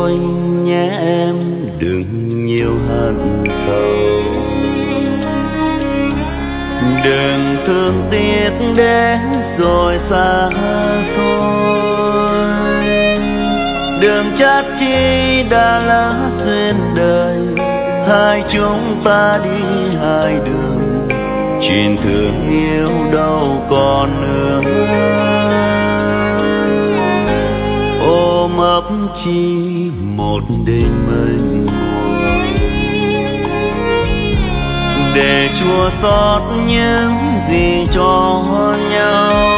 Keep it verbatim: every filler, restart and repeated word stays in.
thôi nhé em, đừng nhiều hận sầu. Đừng thương tiếc đến rồi xa xôi, đừng trách chi đã lỡ duyên đời, hai chúng ta đi hai đường, chuyện thương yêu đâu còn nữa. Ôm ấp chi một đêm mênh mông, để chua xót những gì cho nhau.